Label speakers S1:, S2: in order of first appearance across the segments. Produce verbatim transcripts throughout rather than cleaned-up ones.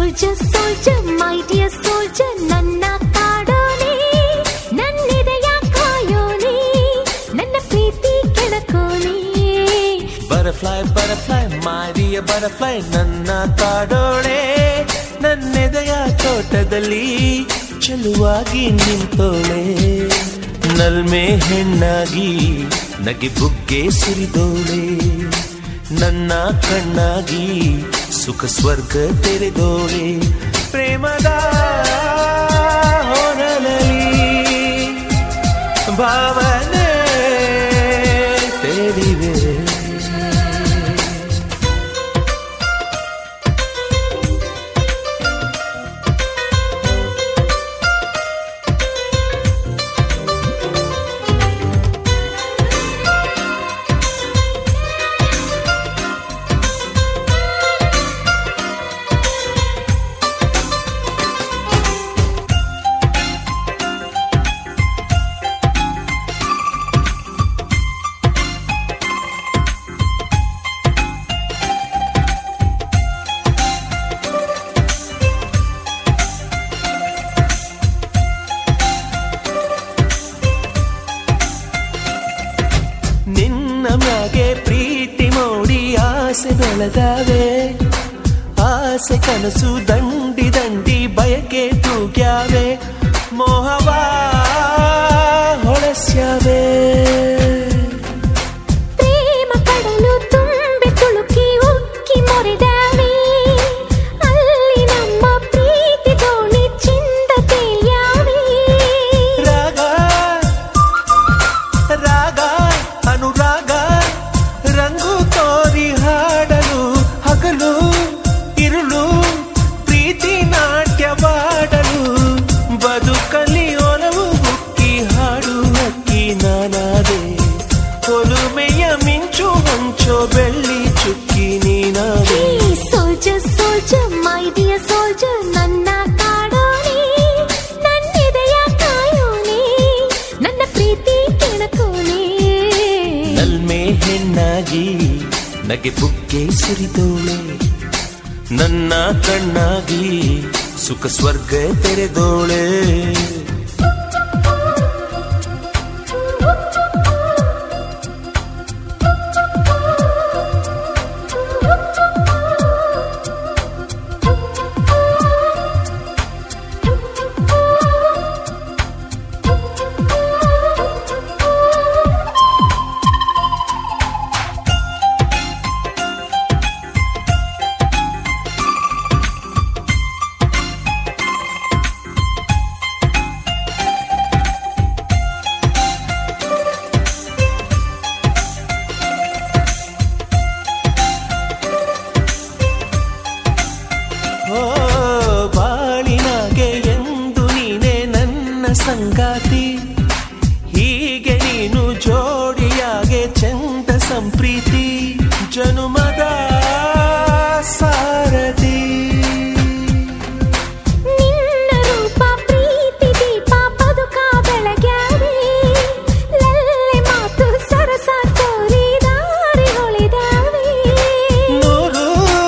S1: soldier, soldier, my dear soldier, ನನ್ನ ಕಾಡೋನೆ, ನನ್ನಿದೆಯ ಕಾಯೋನೆ, ನನ್ನ ಪ್ರೀತಿ ಕೆಣಕೋನೆ.
S2: Butterfly, butterfly, my dear butterfly, ನನ್ನ ಕಾಡೋಳೆ, ನನ್ನೆದೆಯ ತೋಟದಲ್ಲಿ ಚೆಲುವಾಗಿ ನಿಂತೋಳೆ. ನಲ್ಮೆ ಹೆಣ್ಣಾಗಿ ನಗೆ ಬುಗ್ಗೆ ಸುರಿದೋಳೆ, ನನ್ನ ಕಣ್ಣಾಗಿ ಸುಖ ಸ್ವರ್ಗ ತೆರೆದೋಳೆ. ಪ್ರೇಮದ ಹೊರಲಲ್ಲಿ ಭಾವನೆ ತೆರಿವೆ. ನಿನ್ನ ಮ್ಯಾಗೆ ಪ್ರೀತಿ ಮೋಡಿ ಆಸೆ ಬೆಳೆದಾವೆ, ಆಸೆ ಕನಸು ದಂಡಿ ದಂಡಿ ಬಯಕೆ ತೂಗ್ಯಾವೆ, ಮೋಹವ ಹೊಳಸ್ಯಾವೆ.
S1: ಪ್ರೇಮ ಕಡಲು ತುಂಬಿ ತುಳುಕಿ ಉಕ್ಕಿ ಮೊರೆದಾವೆ, ಅಲ್ಲಿ ನಮ್ಮ ಪ್ರೀತಿ ದೋಣಿ ಚಿಂದ ತೇಲ್ಯಾವೆ.
S2: ರಾಗ ರಾಗ ಅನುರಾಗ ರಂಗು ತೋರಿ ಹಾಡಲು, ಹಗಲು ಇರುಳು ಪ್ರೀತಿ ನಾಟ್ಯವಾಡಲು, ಬದುಕಲಿ ಒಲವು ಹುಕ್ಕಿ ಹಾಡು ಹಕ್ಕಿ ನಾನಾದೆ, ಒಲುಮೆಯ ಮಿಂಚು ಹಂಚೋ ಬೆಳ್ಳಿ ಚುಕ್ಕಿ ನೀನಾದೆ.
S1: Soldier soldier my dear soldier, ನನ್ನ ಕಾಡೋನೆ, ನನ್ನಿದೆಯ ಕಾಯೋನೆ, ನನ್ನ ಪ್ರೀತಿ ಕೆಣಕೋನೆ.
S2: ನಲ್ಮೆ ಹೆಣ್ಣಾಗಿ ನಗೆ ಬುಗ್ಗೆ ಸುರಿದೋಳೆ, ನನ್ನ ಕಣ್ಣಾಗಿ ಸುಖ ಸ್ವರ್ಗ ತೆರೆದೋಳೆ. ಓ ಬಾಳಿನಾಗೆ ಎಂದು ನೀನೆ ನನ್ನ ಸಂಗಾತಿ, ಹೀಗೆ ನೀನು ಜೋಡಿಯಾಗೆ ಚಂದ ಸಂಪ್ರೀತಿ, ಜನುಮದ ಸಾರಥಿ.
S1: ನಿನ್ನ ರೂಪ ಪ್ರೀತಿ ದೀಪ ಬದುಕ ಬೆಳಗ್ಯಾವೆ, ಲಲ್ಲೆ ಮಾತು ಸರಸ ತೋರಿ ದಾರಿ ಹೊಳಿದಾವೆ.
S2: ನೂರು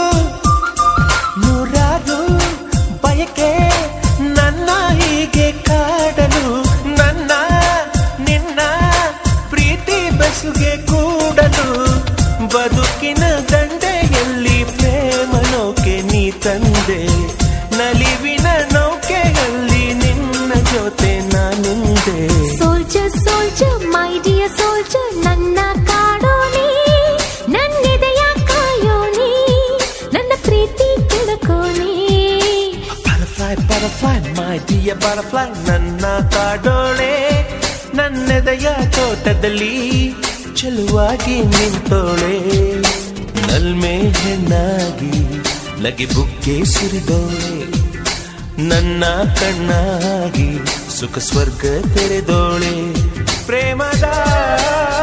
S2: ನೂರಾರು ಬಯಕೆ ನನ್ನ ಹೀಗೆ ಕಾಡಲು, ನನ್ನ ನಿನ್ನ ಪ್ರೀತಿ ಬಸುಗೆ ಕೂಡಲು, ಬದುಕಿನ ದಂಡೆಯಲ್ಲಿ ಪ್ರೇಮ ನೌಕೆ ನೀ ತಂದೆ, ನಲಿವಿನ ನೌಕೆಯಲ್ಲಿ ನಿನ್ನ ಜೊತೆ ನಾನುಂದೆ.
S1: Soldier soldier my dear soldier, ನನ್ನ ಕಾಡೋನೆ, ನನ್ನಿದೆಯ ಕಾಯೋನೆ, ನನ್ನ ಪ್ರೀತಿ ಕೆಣಕೋನೆ.
S2: Butterfly, butterfly, my dear butterfly, ನನ್ನ ಕಾಡೋಳೆ, ನನ್ನೆದೆಯ ತೋಟದಲ್ಲಿ ಚೆಲುವಾಗಿ ನಿಂತೋಳೆ. ನಲ್ಮೆ ಹೆಣ್ಣಾಗಿ ನಗೆ ಬುಗ್ಗೆ ಸುರಿದೋಳೆ, ನನ್ನ ಕಣ್ಣಾಗಿ ಸುಖ ಸ್ವರ್ಗ ತೆರೆದೋಳೆ. ಪ್ರೇಮದ